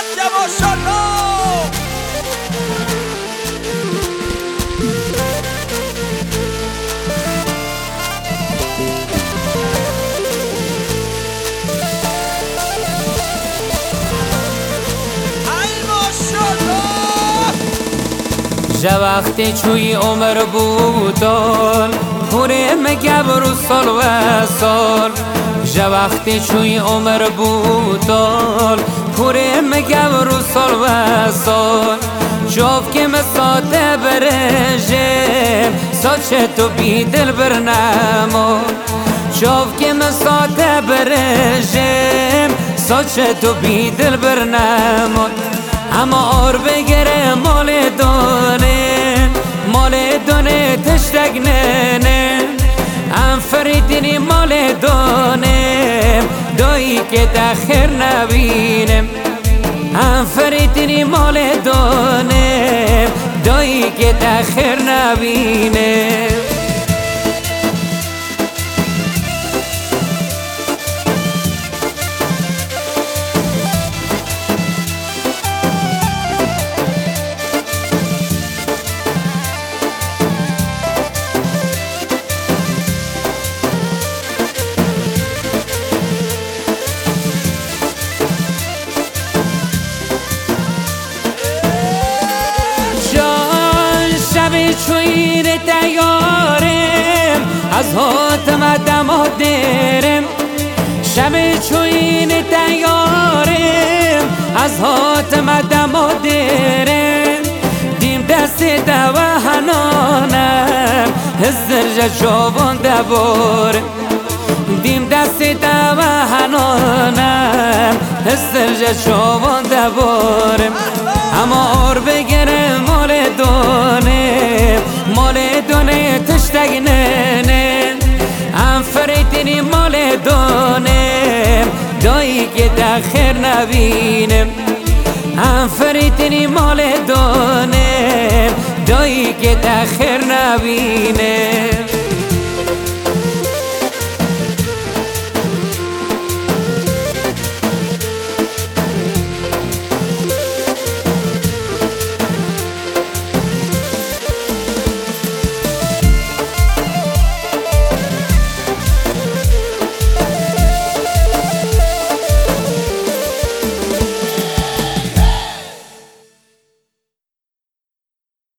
عجب و شلا جا وقتی چوی عمر بودال پوره مگبر و سال و سال جا وقتی چوی عمر بودال پوره مگبر و سال و سال جوف که مساته برجم ساچه تو بی دل برنمون جوف که مساته برجم ساچه تو بی دل برنمون اما آر بگره مال دونه تشتگ ننه ام فریدینی مال دونه دایی که دخیر نبینم ام فریدینی مال دونه دایی که دخیر نبینم چوین دیارم از حاتم دم درم شب چوین دیارم از حاتم دم درم دیم دست دو هنانم هزر جوان دبارم دیم دست دو هنانم هزر جوان دبارم اما آر بگرم مال دونه تشتگ ننه ام فریدینی مال دونه دایی که دخیر نبینم ام فریدینی مال دونه دایی که دخیر نبینم